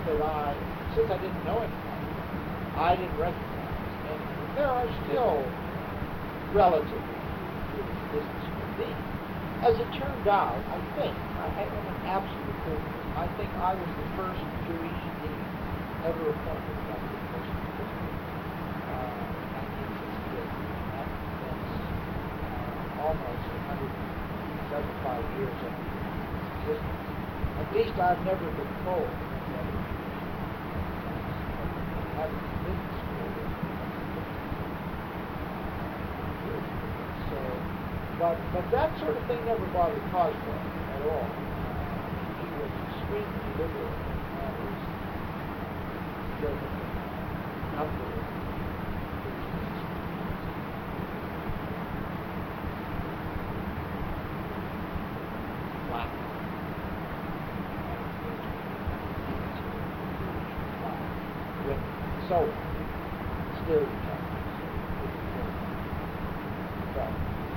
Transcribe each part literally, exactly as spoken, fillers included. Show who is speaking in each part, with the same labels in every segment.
Speaker 1: that I, since I didn't know anybody, I didn't recognize. And there are still relatively Jewish business with me. As it turned out, I think, I have an absolute proof, I think I was the first Jewish dean ever appointed by the University of Pittsburgh uh, in nineteen sixty-eight. That was uh, almost one hundred seventy-five years after its existence. At least I've never been told that other Jewish having a business school. So, but, but that sort of thing never bothered Cosgrove at all. Uh, he was extremely liberal in matters of number of black women, so on, stereotypes. But,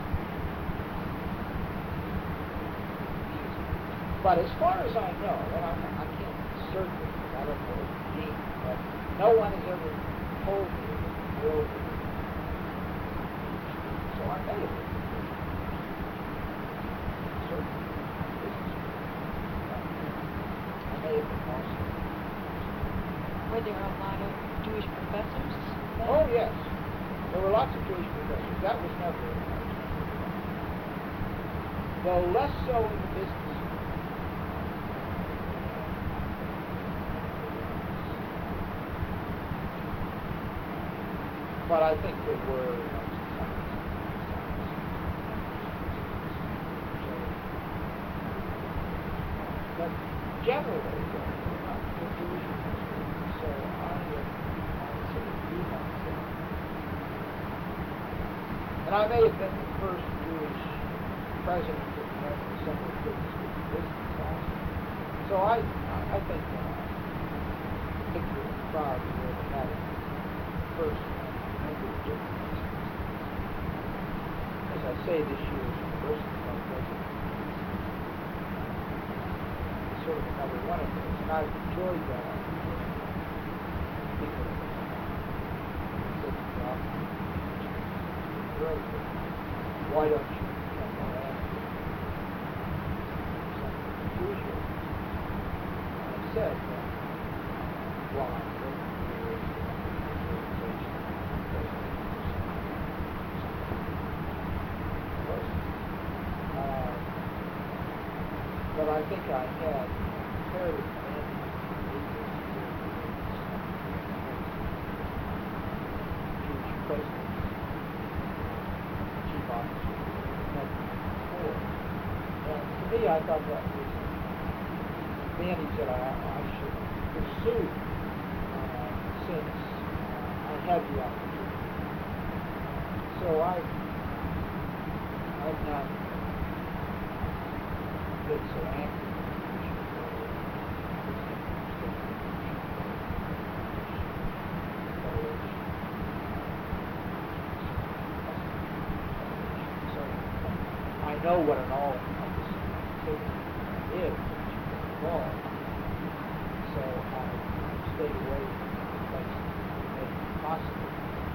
Speaker 1: but as far as I know, and I, I can't be certain, I don't know if Dean, but no one has ever told me that Will was. So I may have been. Certainly. I may have been also.
Speaker 2: Were there a lot of Jewish professors?
Speaker 1: Oh, yes. There were lots of Jewish professors. That was never a large number. Though less so in the business. But I think there were. But generally, there were not the Jewish professors. So I would sort of do myself. And I may have been the first Jewish president of the American Assembly of Business also. So I, I think uh, I'm particularly proud to have had it first member of the As I say, this year's University Club president is sort of another one of those. And I've enjoyed that. People said to me often, great, but why don't you become more active? Something unusual. I said that while I'm working here as the organization, uh, but I think I had comparative command Jewish presidents, chief officers, never before. And to me, I thought that was an advantage that I, I should pursue uh, since uh, I had the opportunity. So I, I've not been so active. I know what an all-encompassing activity is involved, so I stayed away from places that made it possible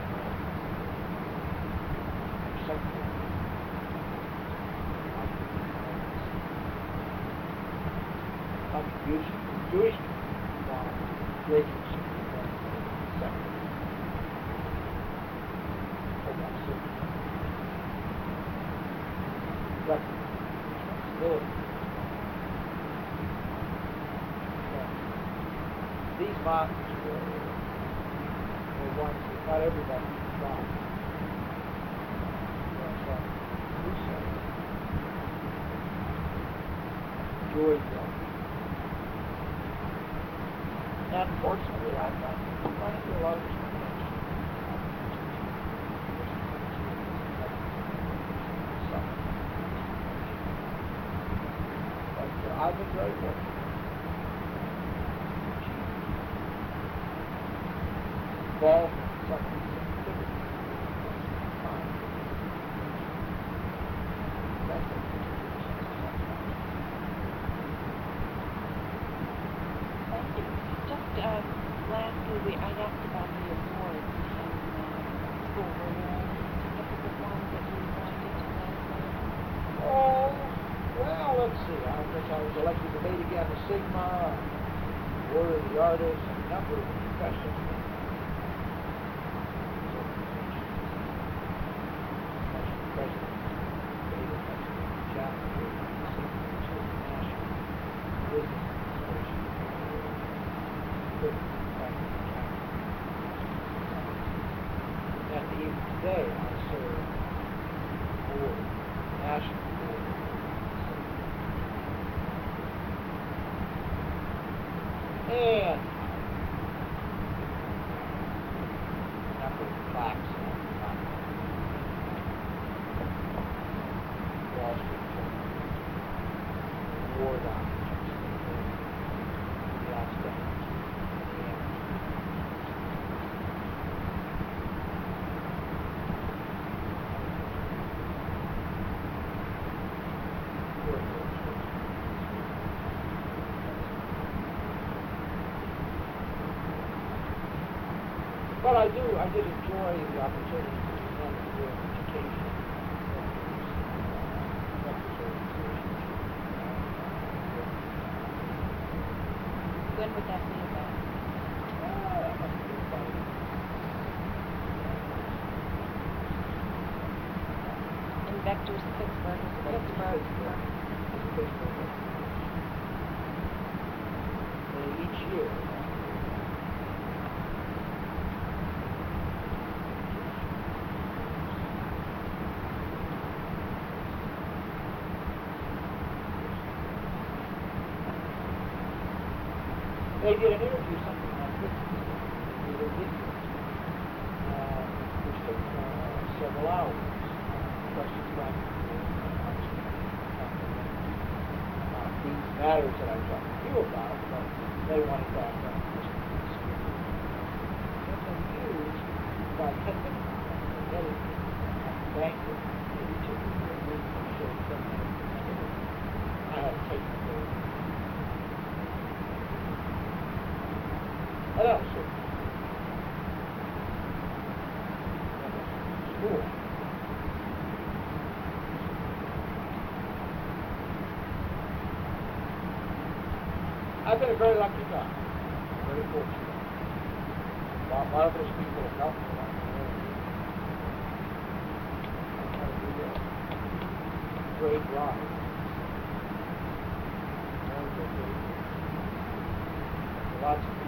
Speaker 1: for something. Contribution to Jewish while greater sector. Hope I'm certain. Responsibility. These mountains were, were ones that not everybody could climb. So I do so. Enjoyed them. And fortunately, I've run into a lot of discrimination. I've been very fortunate. Involved in some of these activities. That's it.
Speaker 2: Thank you. Just we, I asked about the awards in uh, school. Were there any significant ones that you wanted to let know?
Speaker 1: Oh, well, let's see. I guess I was elected to Beta Gamma Sigma, Word of the Artist, and a number of professions. President, Beta, chapter, Sigma, National Business Association. At the even today, I serve board, national board. And number of plaques on the top. Wall Street Journal, award on the outstanding. But I do, I did enjoy the opportunity to present the field of education.
Speaker 2: When would that be about?
Speaker 1: Uh, that must be about
Speaker 2: In Vectors, Pittsburgh, is it Pittsburgh?
Speaker 1: Pittsburgh. And each year, they did an interview, something like this. They did this, uh, which took uh, several hours. Questions back and forth about these matters that I talked to you about, but they wanted that done. And then used about ten minutes of getting banquet. Maybe two people a week and showed ten minutes. I had to take it there. What else? School. I've been a very lucky guy. Very fortunate. A lot, marvelous people have helped me along the way. I've had a real great ride. Very, very great. Lots of people.